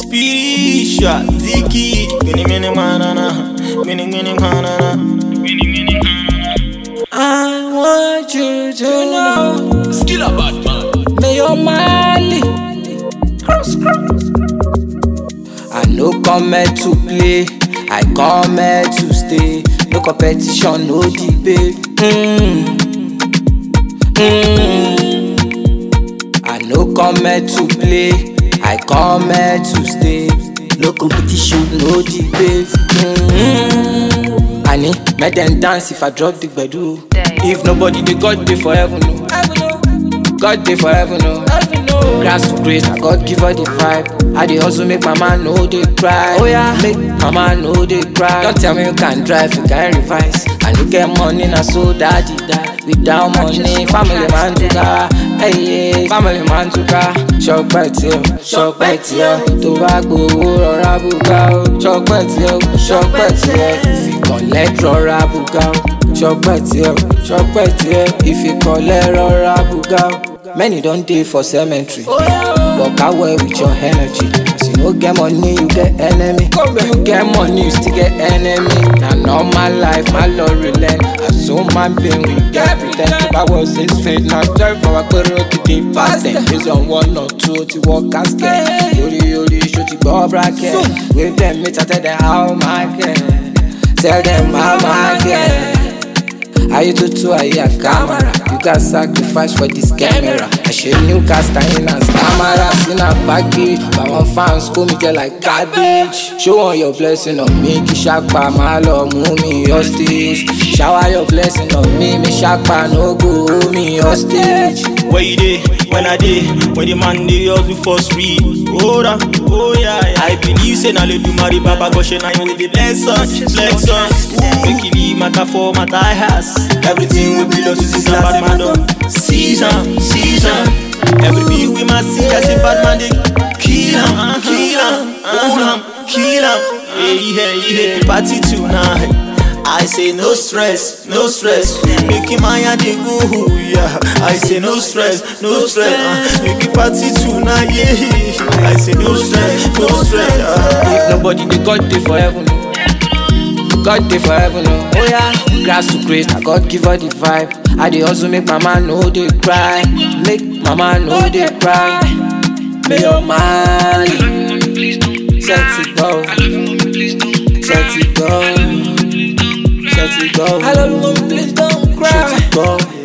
Spiritual Ziki mini manana I want you to know Still a bad man. me your Mali. Cross. I no come here to play, I come here to stay. No competition, no debate. I no come here to play, I come here to stay. No competition, no debate. I need make them dance if I drop the gbedu. If nobody dey God dey for heaven, no. God dey for heaven, no. Grass to grace, I God give her the vibe. I dey also make mama know they cry. Oh yeah, make mama know they cry. Don't tell me you can't drive, you can't revise. I no get money, na so daddy die. Without money, family man to car. Hey, family man to car. Ṣọpẹ́ tí ó, tó bá gbowó rọra bùkà ó. Ṣọpẹ́ tí ó, if you collect rọra bùkà ó. Ṣọpẹ́ tí ó, if you collect rọra bùkà ó. Many don't dey for cemetery, work out well with your energy. As you no get money, you get enemy. You get money, you still get enemy. Na normal life, my Lord relent. As human being, we get pretend. If I was his fate, now time for a quarter to the past. Then based on 1 or 2 to walk casket. Yori, shoot the go bracket. With them, me tell them how my get. Tell them how my get. Are you too a camera? You got sacrifice for this camera. I show new cast in and cameras in a package. My one fans call me just like garbage. Show on your blessing on me, Kishakpa, my love, move me hostage. Shower your blessing on me Shakpa, no go hold me hostage. Where you dey? When I dey? When the man dey hustle for street. Oh yeah. I believe say na le do marry Baba Goshe na you with the blessings. Make it leave matter for matter house. Everything we belong to this bad man done. Season. Every beat we must see as a bad man dey kill him. Hey, the party tonight. I say no stress. Make him higher the go, yeah. I say no stress. Make it party tonight, yeah. I say no stress. If nobody dey God dey for heaven, no. God dey for heaven, no. Oh yeah, grass to grace, I God give her the vibe. I dey also make mama know they cry. Make mama know they cry. May your Mali set it go. I love you, mommy, please don't cry. Let it go.